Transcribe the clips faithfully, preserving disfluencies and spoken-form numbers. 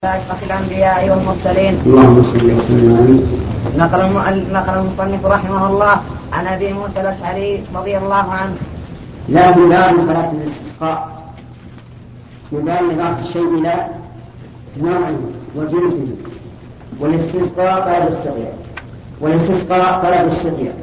أشرف الأنبياء والمرسلين. اللهم صل وسلم عليه. نقل نقل المصنف رحمه الله عن أبي موسى الأشعري رضي الله عنه. لا باب صلاة الاستسقاء، يبان إضافة الشيء إلى نوعه وجنسه. والاستسقاء طلب السقيا، والاستسقاء طلب السقيا،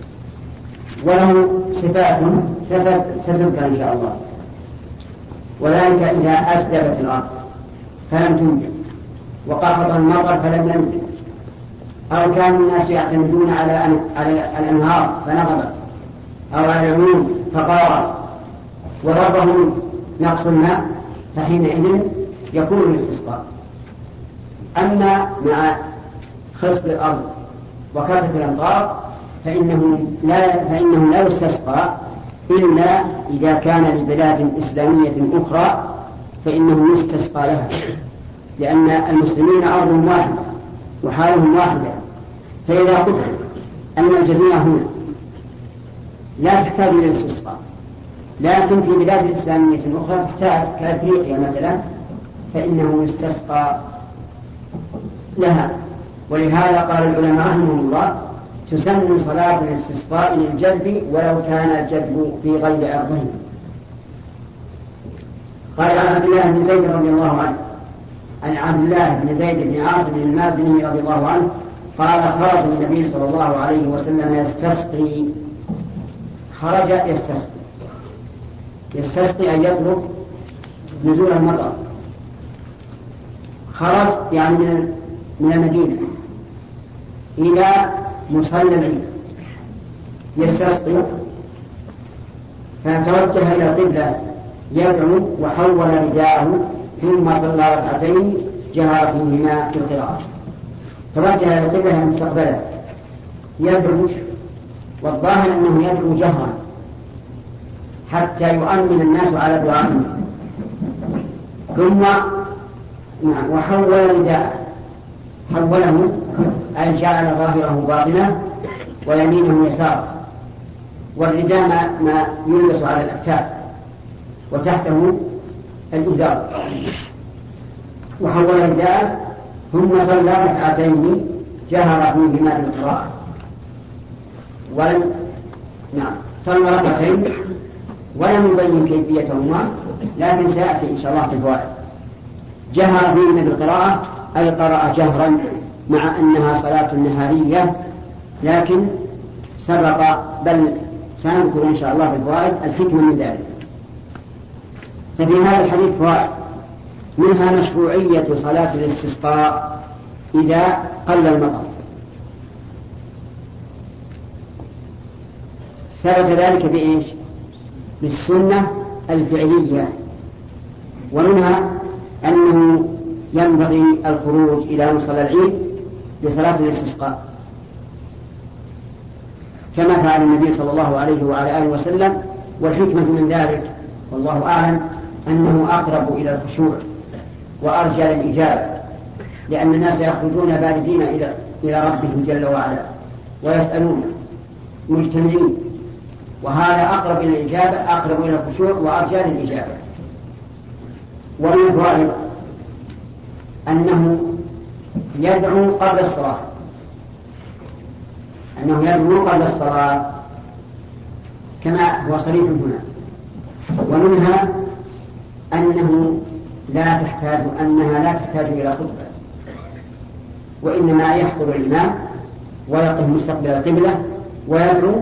وله صفات ستذكر إن شاء الله. وذلك إذا أجدبت الأرض فلم تنجب، وقفض المطر فلم ينزل، أو كان الناس يعتمدون على على الأنهار فنضبت، أو على العيون فقارت، وضربهم نقص الماء، فحينئذ يكون الاستسقاء. أما مع خصب الأرض وكثرة الأمطار فإنه لا فإنه لا يستسقى إلا إذا كان لبلاد إسلامية أخرى، فإنه يستسقى لها، لأن المسلمين أرض واحدة وحالهم واحدة. فإذا قلت أن الجزيرة هنا لا تحتاج إلى الاستسقاء، لكن في بلاد إسلامية أخرى تحتاج كأفريقيا مثلا، فإنه يستسقى لها. ولهذا قال العلماء رحمهم الله: تسمى صلاة الاستسقاء للجدب ولو كان الجدب في غير أرضهم. قال عن عبد الله بن زيد رضي الله عنه عن عبد الله بن زيد بن عاصم المازني رضي الله عنه قال: خرج النبي صلى الله عليه وسلم يستسقي. خرج يستسقي، يستسقي أن يطلب نزول المطر. خرج يعني من من المدينة إلى مصلى العيد يستسقي، فتوجه إلى القبلة يدعو وحول رداءه، ثم صلى ركعتين جهر فيهما في القراءة. توجه إلى القبلة مستقبله يدعو، والظاهر أنه يدعو جهرا حتى يؤمن الناس على دعائه. ثم وحول رداءه، حوله أي جعل ظاهره باطنا ويمينه يسار، والرداء ما, ما يلبس على الأكتاف وتحته الإزار. وحول رداءه ثم صلى ركعتين جهر فيهما بالقراءة. ولم نعم صلى ركعتين ولم يبين كيفيتهما، لكن سيأتي إن شاء الله في الفوائد. جهر فيهما بالقراءة أي قرأ جهرا، مع أنها صلاة نهارية، لكن سبق بل سنذكر إن شاء الله في الفوائد الحكمة من ذلك. ففي هذا الحديث فوائد، منها مشروعية صلاة الاستسقاء إذا قل المطر، ثبت ذلك بإيش؟ بالسنة الفعلية. ومنها أنه ينبغي الخروج إلى مصلى العيد لصلاة الاستسقاء، كما فعل النبي صلى الله عليه وعلى آله وسلم. والحكمة من ذلك والله أعلم أنه أقرب إلى الخشوع وأرجى للإجابة، لأن الناس يخرجون بارزين إلى إلى ربهم جل وعلا ويسألون مجتمعين، وهذا أقرب إلى الإجابة، أقرب إلى الخشوع وأرجى للإجابة. ومن الفوائد أنه يدعو قبل الصلاة، أنه يدعو قبل الصلاة كما هو صريح هنا. ومنها أنه لا تحتاج أنها لا تحتاج إلى خطبة، وإنما يحضر الإمام ويقف مستقبل القبلة ويدعو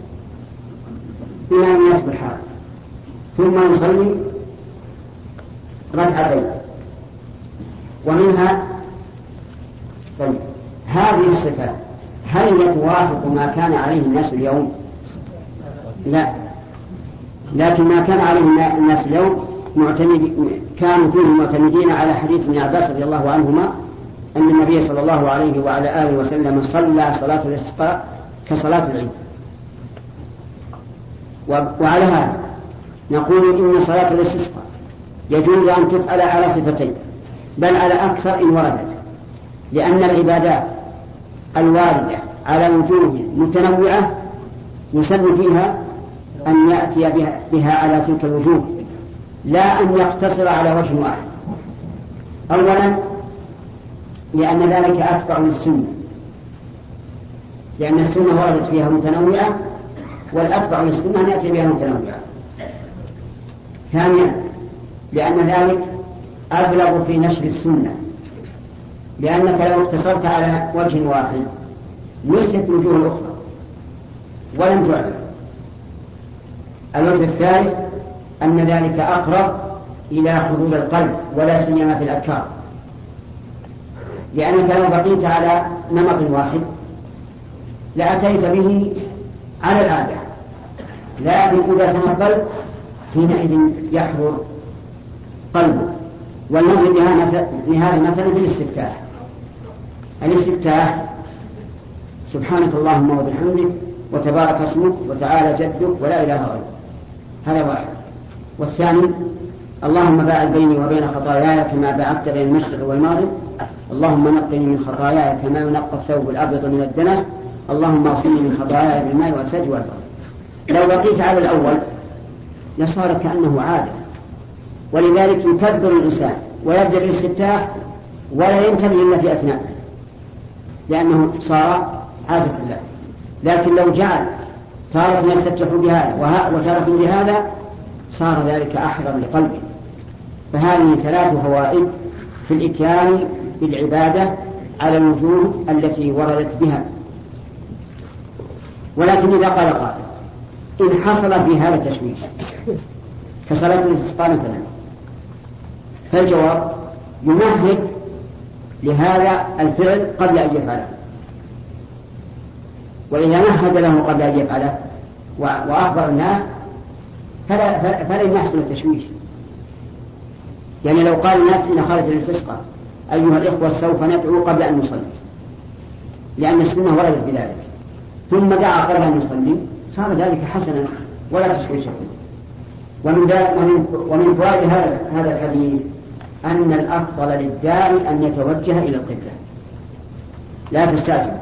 بما يناسب الحال، ثم يصلي ركعتين. ومنها طيب هذه الصفات هل يتوافق ما كان عليه الناس اليوم؟ لا، لكن ما كان عليه الناس اليوم معتمد كانوا فيه معتمدين على حديث ابن عباس رضي الله عنهما أن النبي صلى الله عليه وعلى آله وسلم صلى صلاة الاستسقاء كصلاة العيد. وعلى هذا نقول إن صلاة الاستسقاء يجوز أن تفعل على صفتين، بل على أكثر إن وردت، لأن العبادات الواردة على وجوه متنوعة يسن فيها أن يأتي بها, بها على تلك الوجوه، لا أن يقتصر على وجه واحد. أولا لأن ذلك أتبع للسنة، لأن السنة وردت فيها متنوعة، والأتبع للسنة أن يأتي بها متنوعة. ثانيا لأن ذلك أبلغ في نشر السنة، لأنك لو اقتصرت على وجه واحد نسيت الوجوه الأخرى ولم تعلم. الوجه الثالث أن ذلك أقرب إلى حضور القلب ولا سيما في الأذكار، لأنك لو بقيت على نمط واحد لأتيت به على العادة، لكن إذا سمع القلب حينئذ يحضر قلبه. والنظر لهذا مثلا بالاستفتاح. الاستفتاح سبحانك اللهم وبحمدك وتبارك اسمك وتعالى جدك ولا إله غيرك، هذا واحد. والثاني اللهم باعد بيني وبين خطاياي كما باعدت بين المشرق والمغرب، اللهم نقني من خطاياي كما ينقى الثوب الأبيض من الدنس، اللهم اغسلني من خطاياي بالماء والثلج والبرد. لو بقيت على الأول لصار كأنه عادة، ولذلك يكبر الإنسان ويبدأ بالاستفتاح ولا ينتبه إلا في أثناء، لأنه صار عادة له. لكن لو جعل تارة يستفتح بهذا وتارة بهذا صار ذلك أحضر لقلبه. فهذه ثلاث فوائد في الإتيان بالعبادة على الوجوه التي وردت بها. ولكن إذا قال قائل إن حصل في هذا التشويش كصلاة الاستسقاء مثلا، فالجواب يمهد لهذا الفعل قبل أن يفعله، وإذا مهد له قبل أن يفعله وأخبر الناس فلا, فلا يحصل التشويش. يعني لو قال الناس إن خالد الاستسقاء أيها الإخوة سوف ندعو قبل أن نصلي، لأن السنة وردت بذلك، ثم دعا قبل أن يصلي، صار ذلك حسنا ولا تشويش فيه. ومن ومن فوائد هذا هذا الحديث أن الأفضل للداعي أن يتوجه إلى القبلة، لا تستعجل،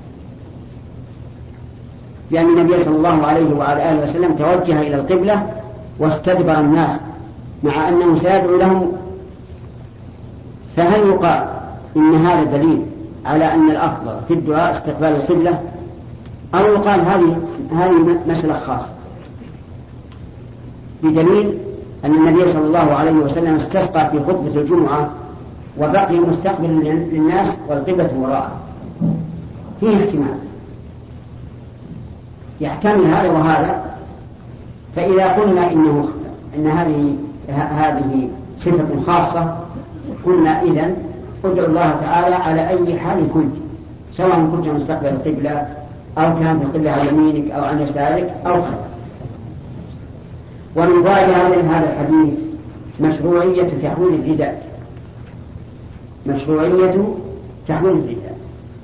لأن النبي صلى الله عليه وعلى آله وسلم توجه إلى القبلة واستدبر الناس مع أنه سيدعو لهم. فهل يقال إن هذا دليل على أن الأفضل في الدعاء استقبال القبلة، أو يقال هذه هذه مسألة خاصة، بدليل أن النبي صلى الله عليه وسلم استسقى في خطبة الجمعة وبقي مستقبل للناس والقبلة وراءه، فيه احتمال يحتمل هذا وهذا. فإذا قلنا إنه إن هذه هذه صفة خاصة قلنا إذن ادعو الله تعالى على أي حال كنت، سواء كنت مستقبل القبلة أو كانت القبلة عن يمينك أو عن يسارك أو خلفك. ومن فوائد هذا الحديث مشروعية تحويل الرداء، مشروعية تحويل الرداء،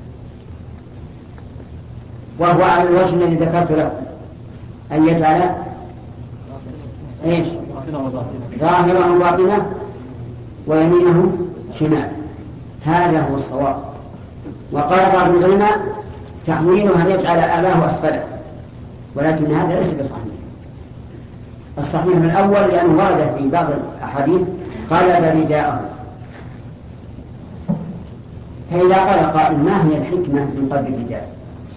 وهو على الوجه الذي ذكرت له، أن يجعل إيش ظاهره وباطنه ويمينه شمال، هذا هو الصواب. وقال بعض العلماء تحويله أن يجعل أعلاه أسفله، ولكن هذا ليس بصحيح. الصحيح من الأول لأنه ورد في بعض الأحاديث قلب رداءه. فإذا قال قائل ما هي الحكمة من قلب الرداء؟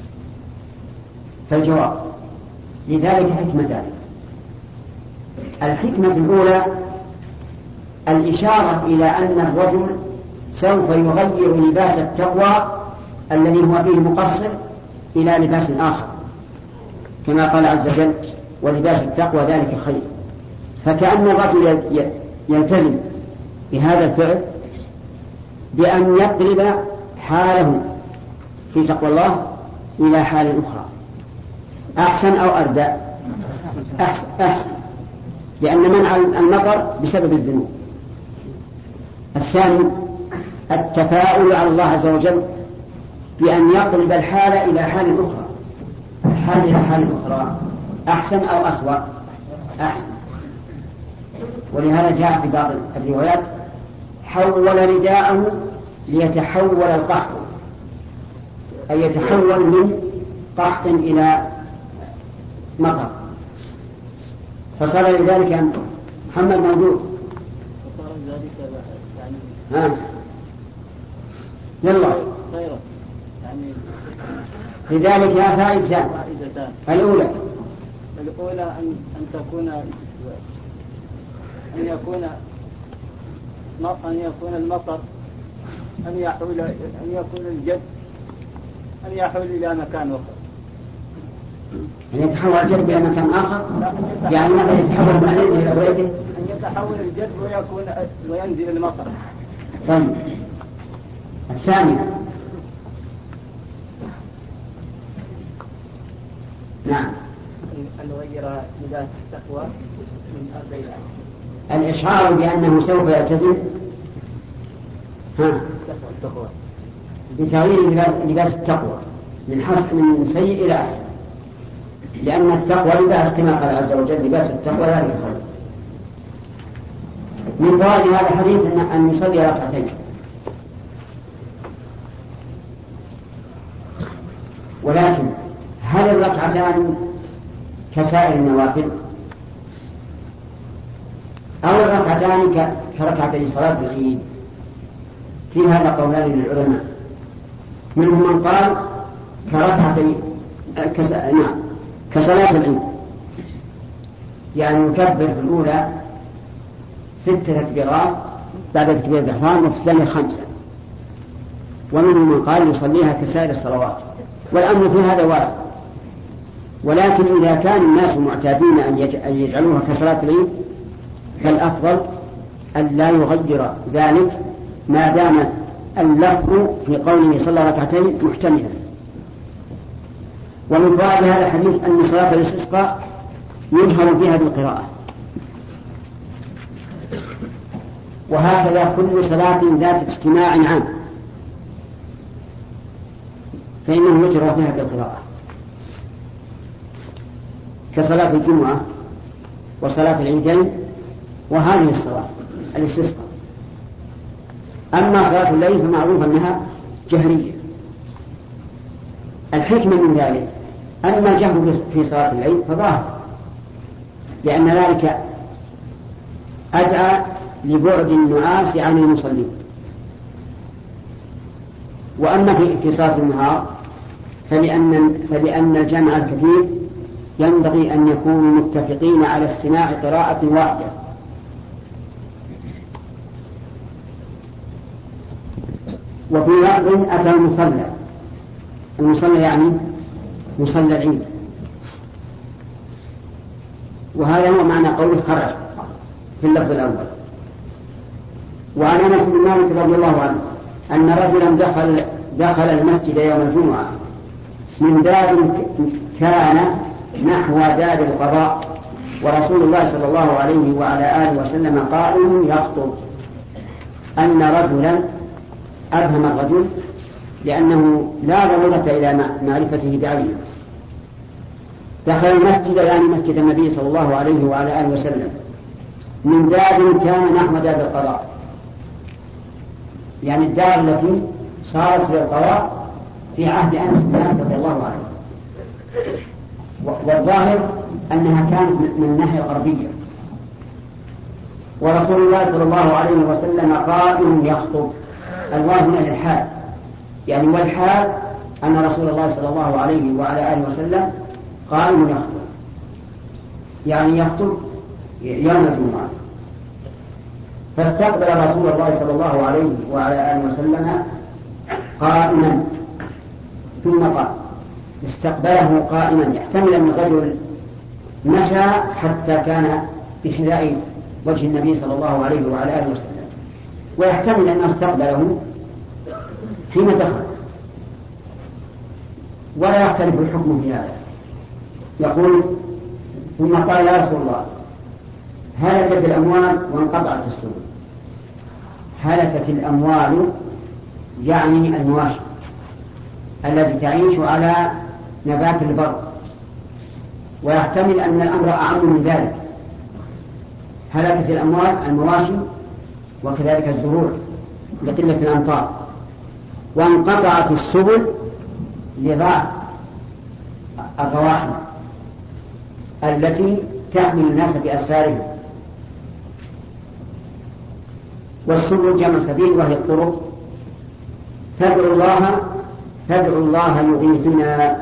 فالجواب لذلك حكمتان. الحكمة الأولى الإشارة إلى أن الرجل سوف يغير لباس التقوى الذي هو فيه مقصر إلى لباس آخر، كما قال عز وجل ولباس التقوى ذلك خير. فكأن الرجل يلتزم بهذا الفعل بأن يقلب حاله في تقوى الله إلى حال أخرى، أحسن أو أردى؟ أحسن, أحسن لأن منع المطر بسبب الذنوب. الثاني التفاؤل على الله عز وجل بأن يقلب الحال إلى حال أخرى، حال إلى حال أخرى أحسن أو أسوأ؟ أحسن. ولهذا جاء في بعض الروايات حول رداءه ليتحول القحط، أي يتحول من قحط إلى مطر، فصار لذلك أن محمد موجود. ها يلا. خيرا يعني. لذلك يا فائدتان. الأولى الأولى أن أن تكون أن يكون أن يكون المطر أن يحول أن يكون الجد أن يحول إلى مكان آخر. أن يتحول الجد إلى مكان آخر. يعني ماذا يتحول من عليه إلى غيره؟ أن يتحول الجد ويكون وينزل المطر. طيب. الثانية. نعم. أن نغير لباس التقوى من أرض إلى أرض. الإشعار بأنه سوف يعتزل ها بتغيير لباس التقوى من حسن من سيء إلى أحسن، لأن التقوى لباس كما قال عز وجل لباس التقوى ذلك خير. من فوائد هذا الحديث أن يصلي ركعتين، ولكن هل الركعتان كسائر النوافل أو الركعتان كركعتي صلاة العيد؟ في هذا قولان للعلماء، منهم من قال كركعتي كس... نعم كصلاة العيد، يعني يكبر في الأولى ستة تكبيرات بعد تكبير الإحرام وفي الثانية خمسة، ومنهم من قال يصليها كسائر الصلوات، والأمر في هذا واسع. ولكن إذا كان الناس معتادين أن يجعلوها كصلاة العيد فالأفضل أن لا يغير ذلك ما دام اللفظ في قوله صلى ركعتين محتملا. ومن فوائد هذا الحديث أن صلاة الاستسقاء يجهر فيها بالقراءة، وهكذا كل صلاة ذات اجتماع عام فإنه يجهر فيها بالقراءة، كصلاة الجمعة وصلاة العيدين وهذه الصلاة الاستسقاء. أما صلاة الليل فمعروف أنها جهرية. الحكمة من ذلك أن الجهر في صلاة الليل فظاهر، لأن ذلك أدعى لبعد النعاس عن المصلين. وأما في صلاة النهار فلأن, فلأن الجمع الكثير ينبغي أن يكونوا متفقين على استماع قراءة واحدة، وفي لفظ أتى المصلى، المصلى يعني مصلى العيد، وهذا هو معنى قوله خرج في اللفظ الأول. وعن أنس بن مالك رضي الله عنه أن رجلا دخل, دخل المسجد يوم الجمعة من باب كان نحو دار القضاء، ورسول الله صلى الله عليه وعلى آله وسلم قائم يخطب، أن رجلا أبهم الرجل لأنه لا ضرورة إلى معرفته بعينه. دخل المسجد يعني مسجد النبي صلى الله عليه وعلى آله وسلم من باب كان نحو دار القضاء، يعني الدار التي صارت للقضاء في عهد أنس بن مالك رضي الله عنه، والظاهر أنها كانت من الناحية الغربية، ورسول الله صلى الله عليه وسلم قائم يخطب. الواو هنا للحال، يعني والحال أن رسول الله صلى الله عليه وعلى آله وسلم قائم يخطب، يعني يخطب يوم الجمعة. فاستقبل رسول الله صلى الله عليه وعلى آله وسلم قائما، ثم قال استقبله قائما، يحتمل أن الرجل مشى حتى كان بحذاء وجه النبي صلى الله عليه وعلى آله وسلم، ويحتمل أن استقبله حين دخل، ولا يختلف الحكم في هذا. يقول ثم قال يا رسول الله هلكت الأموال وانقطعت السبل. هلكت الأموال يعني المواشي التي تعيش على نبات البر، ويحتمل أن الأمر أعم من ذلك. هلكت الأموال المواشي وكذلك الزروع لقلة الأمطار، وانقطعت السبل لضعف الرواحل التي تحمل الناس بأسفارهم. والسبل جمع سبيل وهي الطرق، فادعوا الله فادعوا الله يغيثنا.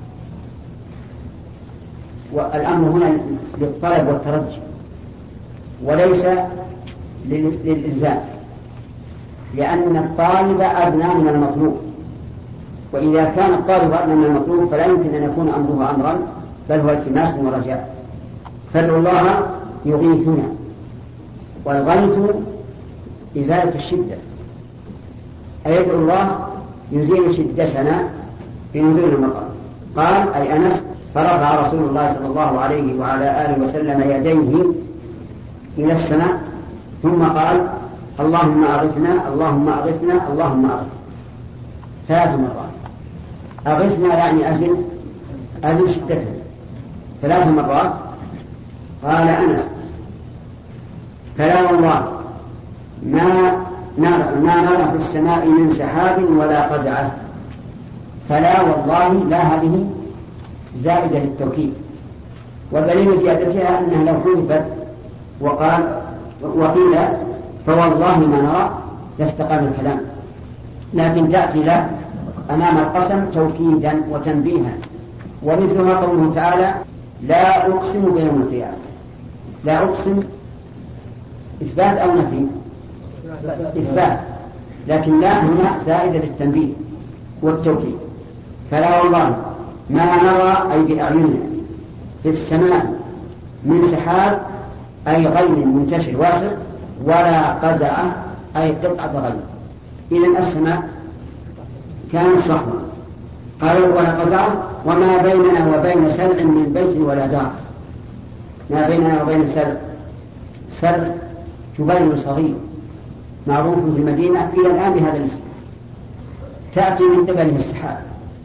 والأمر هنا للطلب والترجي وليس للإلزام، لأن الطالب أدنى من المطلوب، وإذا كان الطالب أدنى من المطلوب فلا يمكن أن يكون أمره أمرا، بل هو التماس ورجاء. فادعوا الله يغيثنا، والغيث إزالة الشدة، أيدعو الله يزيل شدتنا في نزول المطر. قال أي أنس: فرفع رسول الله صلى الله عليه وعلى آله وسلم يديه إلى السماء ثم قال: اللهم أغثنا اللهم أغثنا اللهم أغثنا ثلاث مرات. أغثنا يعني أزل أزل شدتنا ثلاث مرات. قال أنس: فلا والله ما نرى ما نرى في السماء من سحاب ولا قزعة. فلا والله لا هذه زائدة للتوكيد، ودليل زيادتها أنها لو حذفت وقال وقيل فوالله ما نرى لاستقام الكلام، لكن تأتي له أمام القسم توكيدا وتنبيها. ومثلها قوله تعالى: لا أقسم بيوم القيامة. لا أقسم إثبات أو نفي؟ إثبات، لكن لا هنا زائدة للتنبيه والتوكيد. فلا والله ما نرى أي بأعيننا في السماء من سحاب أي غيم منتشر واسع، ولا قزعة أي قطعة غيم. إذن السماء كانت صحوة. قالوا ولا قزعة وما بيننا وبين سلع من بيت ولا دار. ما بيننا وبين سلع، سلع جبيل صغير معروف في المدينة إلى الآن بهذا الاسم، تأتي من قبله السحاب،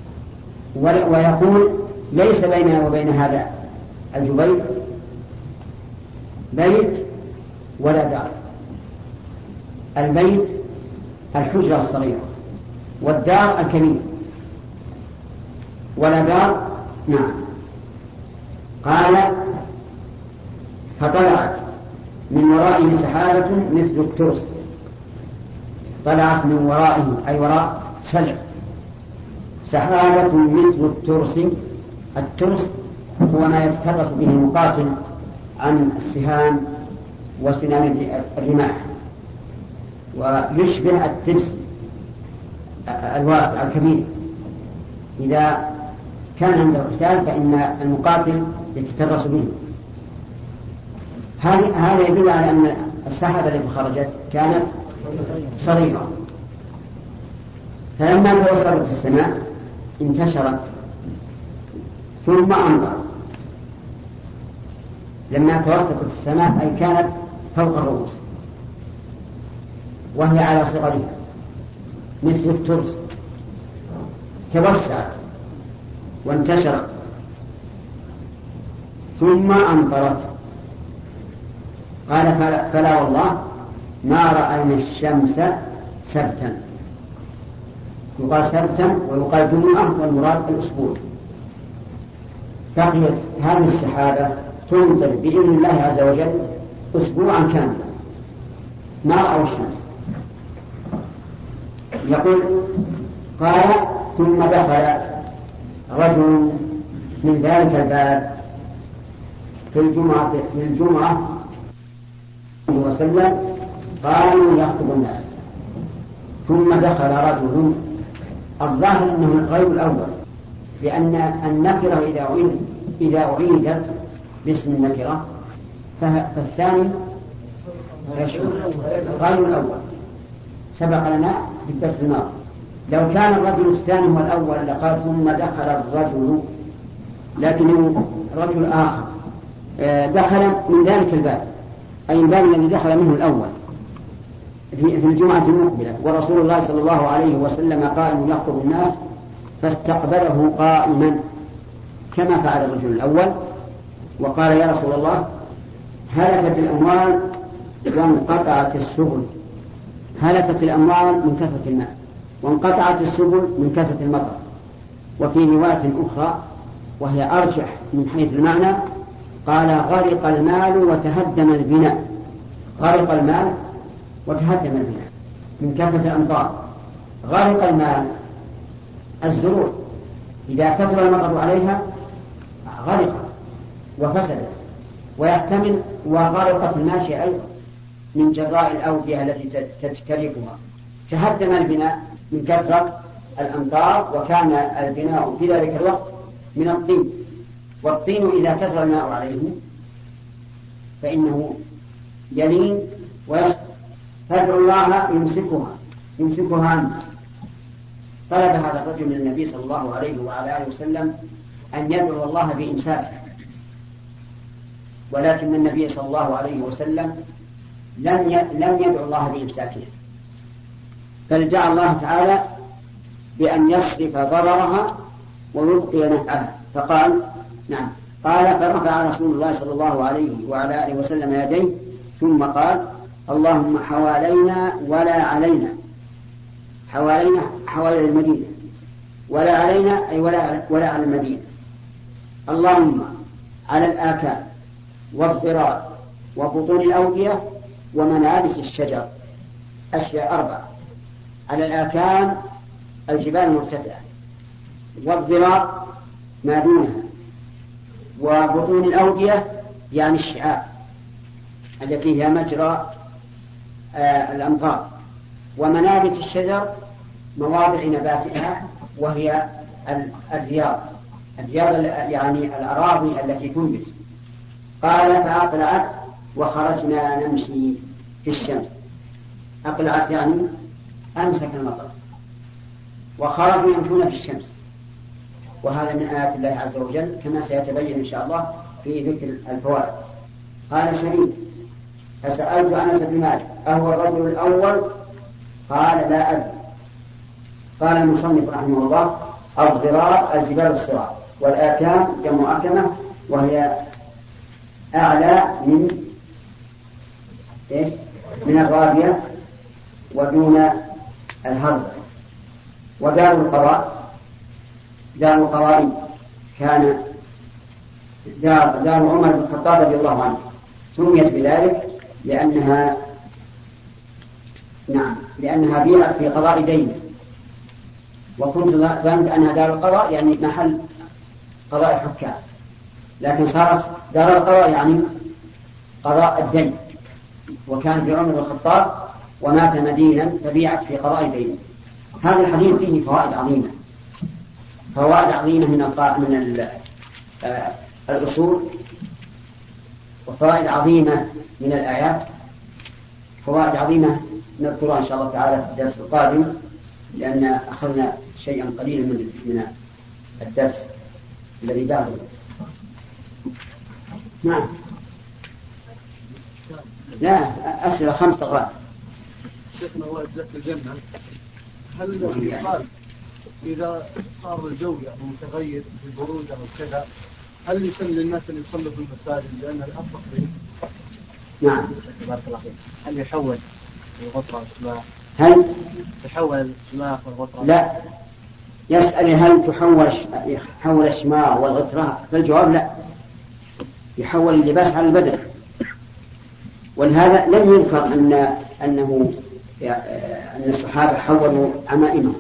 ويقول ليس بيننا وبين هذا الجبيل بيت ولا دار. البيت الحجرة الصغيرة، والدار الكبير، ولا دار. نعم. قال: فطلعت من ورائه سحابة مثل الترس. طلعت من ورائه أي وراء سلع سحابة مثل الترس. الترس هو ما يتترس به المقاتل عن السهام وسنان الرماح، ويشبه الترس الواسع الكبير. إذا كان عنده قتال فإن المقاتل يتترس به. هذا يدل على أن السحابة التي خرجت كانت صغيرة. فلما توصلت السماء انتشرت ثم أمطرت. لما توسطت السماء أي كانت فوق الرؤوس وهي على صغرها مثل الترس، توسعت وانتشرت ثم أمطرت. قال: فلا والله ما رأينا الشمس سبتا. يقال سبتا ويقال جمعة، والمراد الأسبوع. بقيت هذه السحابة تمطر بإذن الله عز وجل أسبوعا كاملا ما رأوا الشمس. يقول: قال: ثم دخل رجل من ذلك الباب في الجمعة في الجمعة وسلم قالوا يخطب الناس. ثم دخل رجل. الظاهر أنه غير الأول، لأن النكرة إذا أعيدت إذا أعيدت باسم النكرة فالثاني غير الأول. سبق لنا في الدرس الماضي لو كان الرجل الثاني هو الأول لقال ثم دخل الرجل، لكنه رجل آخر دخل من ذلك الباب، أي الباب الذي دخل منه الأول في الجمعة المقبلة، ورسول الله صلى الله عليه وسلم قائم يخطب الناس فاستقبله قائما كما فعل الرجل الأول، وقال: يا رسول الله هلكت الأموال وانقطعت السبل. هلكت الأموال من كثرة الماء، وانقطعت السبل من كثرة المطر. وفي رواية أخرى وهي أرجح من حيث المعنى قال: غرق المال وتهدم البناء. غرق المال وتهدم البناء من كثرة الأمطار. غرق الماء الزروع إذا كثر المطر عليها غرقت وفسدت، ويحتمل وغرقت الماشية أيضا من جراء الأودية التي تجترفها. تهدم البناء من كثرة الأمطار، وكان البناء في ذلك الوقت من الطين، والطين إذا كثر الماء عليه فإنه يلين ويسقط، فادعوا الله يمسكها يمسكها عنه. طلب هذا الرجل من النبي صلى الله عليه وعلى آله وسلم أن يدعو الله بإمساكه، ولكن النبي صلى الله عليه وسلم لم لم يدعو الله بإمساكه، بل دعا الله تعالى بأن يصرف ضررها ويبقي نفعها، فقال نعم قال فرفع رسول الله صلى الله عليه وعلى آله وسلم يديه ثم قال اللهم حوالينا ولا علينا، حوالينا حوالي المدينة، ولا علينا أي ولا, ولا على المدينة، اللهم على الآكام والضرار وبطون الأودية ومنابس الشجر. أشياء أربعة: على الآكام الجبال المرتفعة، والضرار ما دونها، وبطون الأودية يعني الشعاب التي هي مجرى آه الأمطار، ومنابت الشجر مواضع نباتها وهي الرياض الرياض يعني الأراضي التي تنبت. قال فأقلعت وخرجنا نمشي في الشمس. أقلعت يعني أمسك المطر، وخرجوا يمشون في الشمس، وهذا من آيات الله عز وجل كما سيتبين إن شاء الله في ذكر الفوائد. قال شريك فسألت أنس بن مالك أهو الرجل الأول؟ قال لا أدري. قال المصنف رحمه الله الضرار الجبال الصراع، والآكام جمع أكمة وهي أعلى من إيش؟ من الرابية ودون الهرب. ودار القضاء دار القضاء كان دار, دار عمر بن الخطاب رضي الله عنه، سميت بذلك لأنها نعم لأنها بيعت في قضاء دين، وكنت ظننت أنها دار القضاء يعني محل قضاء الحكام، لكن صارت دار القضاء يعني قضاء الدين، وكان في عمر بن الخطاب ومات مدينا فبيعت في قضاء دين. هذا الحديث فيه فوائد عظيمة، فوائد عظيمة من من الأصول، وفوائد عظيمة من الآيات، فوائد عظيمة نذكرها إن شاء الله تعالى في الدرس القادم، لأن أخذنا شيئا قليلا من الدرس الذي بعده. نعم لا أسئلة خمس دقائق. شيخنا الله يجزاك الجنة، هل يقال إذا صار الجو يعني متغير بالبرودة أو كذا هل يسن للناس أن يصلوا في المساجد لأن الأفضل فيه؟ نعم. بارك الله فيك. هل يحول الغطرة الماء؟ هل يحول الماء والغطرة؟ لا، يسأل هل تحول يحول الشماء والغطرة؟ فالجواب لا، يحول اللباس على البدن. ولهذا لم يذكر أن أنه أن الصحابة حولوا عمائمهم.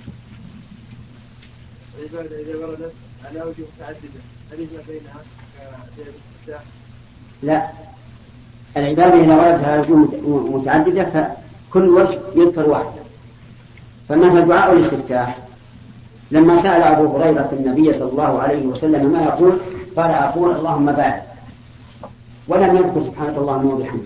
العبادة إذا وردت على وجه متعددة هل يجمع بينها كالاستفتاح؟ لا، العبادة إذا وردت على وجه متعددة فكل وجه يذكر واحد. فمثل دعاء الاستفتاح لما سأل أبو هريرة النبي صلى الله عليه وسلم ما يقول قال أقول اللهم بارك، ولم يذكر سبحانك اللهم وبحمدك.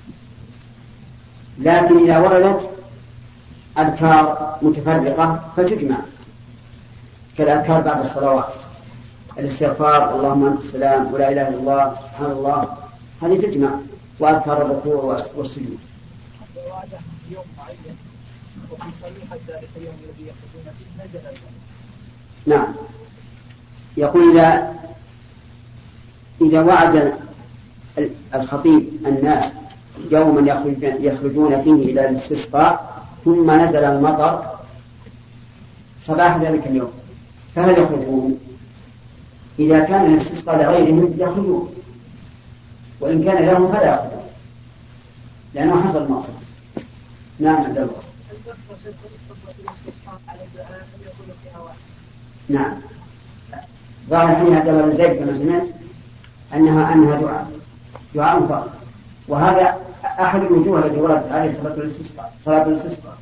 لكن إذا وردت أذكار متفرقة فتجمع، كالأذكار بعد الصلوات، الاستغفار اللهم أنت السلام ولا إله إلا الله سبحان الله، هذه تجمع، وأذكار الركوع والسجود. يوم معين وفي صليحة ذلك اليوم الذي يخرجون فيه نزل اليوم. نعم، يقول إذا إذا وعد الخطيب الناس يوما يخرجون فيه إلى الاستسقاء ثم نزل المطر صباح ذلك اليوم فهل يخرجون؟ إذا كان الاستسقاء لغيرهم يخرجون، وإن كان لهم فلا يخرجون لأنه حصل المطر. نعم عبد الله. نعم. ظاهر فيها دلال زيد كما سمعت أنها أنها دعاء دعاء فقط، وهذا أحد الوجوه التي وردت عليه صلاة الاستسقاء صلاة الاستسقاء.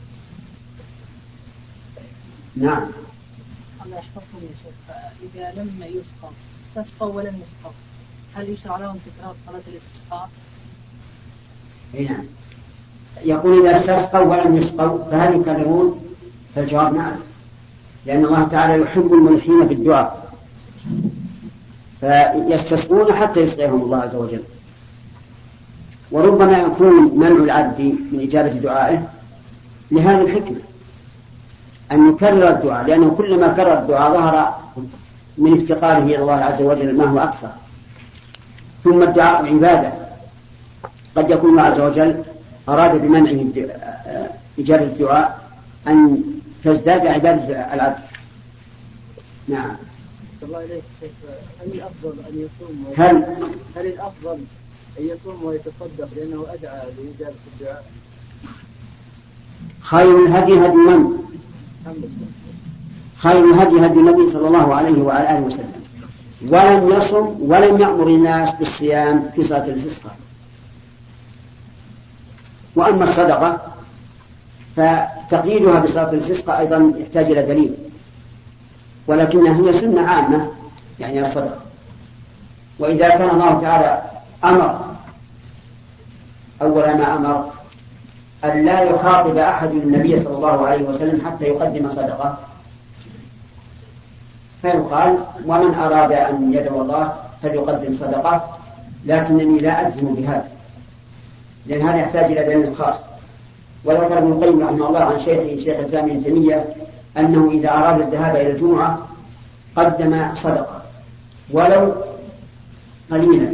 نعم. الله يحفظكم يا شيخ، إذا لم يسقى استسقوا ولم يسقوا هل يشرع لهم تكرار صلاة الاستسقاء؟ نعم. يقول إذا استسقوا ولم يسقوا فهل يكررون؟ فالجواب نعم، لأن الله تعالى يحب الملحين في الدعاء، فيستسقون حتى يسقيهم الله عز وجل. وربما يكون منع العبد من إجابة دعائه لهذه الحكمة، أن يكرر الدعاء، لأنه كلما كرر الدعاء ظهر من افتقاره إلى الله عز وجل ما هو أكثر. ثم الدعاء عبادة، قد يكون الله عز وجل أراد بمنعه إجابة الدعاء أن تزداد عبادة العبد. نعم. الله إليك شيخ، هل الأفضل أن يصوم هل هل الأفضل أن يصوم ويتصدق لأنه أدعى لإجابة الدعاء؟ خير الهدي هدي من؟ خير الهدي هدي النبي صلى الله عليه وعلى آله وسلم، ولم يصم ولم يأمر الناس بالصيام في صلاة الاستسقاء. وأما الصدقة فتقييدها بصلاة الاستسقاء أيضا يحتاج إلى دليل، ولكنها هي سنة عامة يعني الصدقة. وإذا كان الله تعالى أمر أول ما أمر أن لا يخاطب أحد النبي صلى الله عليه وسلم حتى يقدم صدقة، فيقال ومن أراد أن يدعو الله فليقدم صدقة، لكنني لا أجزم بهذا، لأن هذا يحتاج إلى دليل خاص. وذكر ابن القيم رحمه الله عن شيخه شيخ الإسلام ابن تيمية أنه إذا أراد الذهاب إلى الجمعة قدم صدقة ولو قليلا،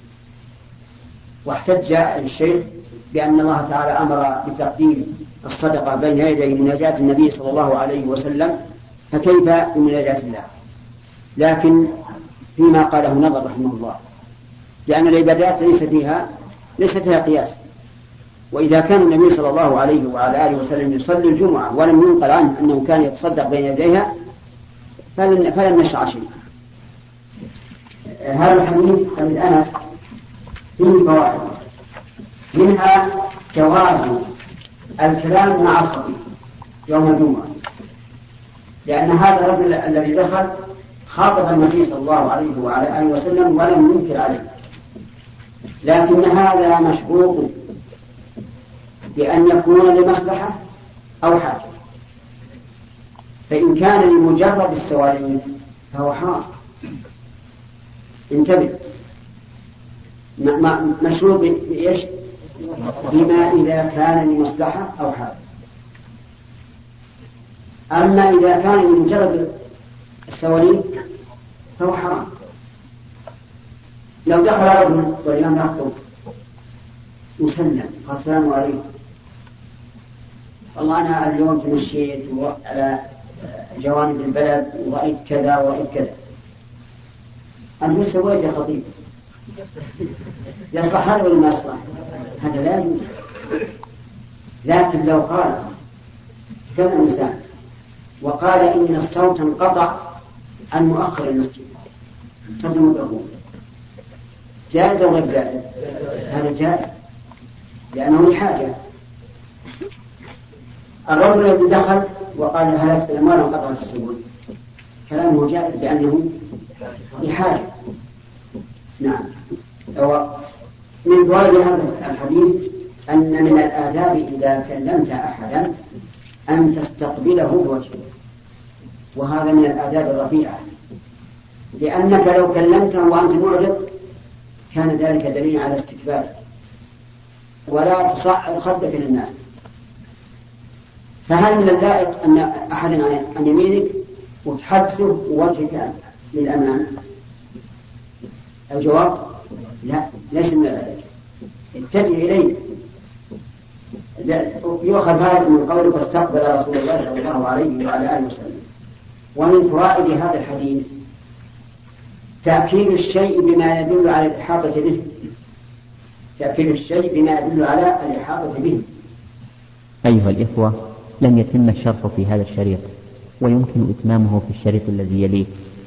واحتج الشيخ بأن الله تعالى أمر بتقديم الصدقة بين يدي مناجاة النبي صلى الله عليه وسلم، فكيف بمناجاة الله؟ لكن فيما قاله نظر رحمه الله، لأن العبادات ليس فيها ليس فيها قياس. وإذا كان النبي صلى الله عليه وعلى آله وسلم يصلي الجمعة ولم ينقل عنه أنه كان يتصدق بين يديها فلن, فلن نشرع شيء. هذا الحديث حديث أنس فيه فوائد، منها جواز الكلام مع الخطيب يوم الجمعة، لأن هذا الرجل الذي دخل خاطب النبي صلى الله عليه وعلى آله وسلم ولم ينكر عليه، لكن هذا مشروط بأن يكون لمصلحة أو حاجة، فإن كان لمجرد السواليف فهو حرام. انتبه، مشروط بإيش؟ بما إذا كان لمصلحة أو حاجة. أما إذا كان لمجرد السواليف فهو حرام. لو دخل رجل والإمام يخطب مسلم قال السلام عليكم، والله أنا اليوم تمشيت على جوانب البلد ورأيت كذا ورأيت كذا، أنت وش سويت يا خطيب؟ يصلح هذا ولا ما يصلح؟ هذا لا يجوز. لكن لو قال كم إنسان وقال إن الصوت انقطع عن مؤخر المسجد، صوت الميكروفون، جائز أو غير جائز؟ هذا جائز لأنه لحاجة. الرجل الذي دخل وقال هلكت الأموال وانقطع السبل كلامه جائز لأنه لحاجة. نعم. من فوائد هذا الحديث أن من الآداب إذا كلمت أحدا أن تستقبله بوجهه، وهذا من الآداب الرفيعة، لأنك لو كلمته وأنت معرض كان ذلك دليل على استكبارك. ولا تصعد خدك للناس. فهل من اللائق أن أحد عن يمينك وتحدثه ووجهك للأمام؟ الجواب لا، ليس من ذلك. اتجه إليه. يؤخذ هذا من قوله فاستقبل رسول الله صلى الله عليه وعلى آله وسلم. ومن فوائد هذا الحديث تأكيد الشيء بما يدل على الإحاطة به. تأكيد الشيء بما يدل على الإحاطة به. أيها الإخوة، لم يتم الشرح في هذا الشريط، ويمكن إتمامه في الشريط الذي يليه.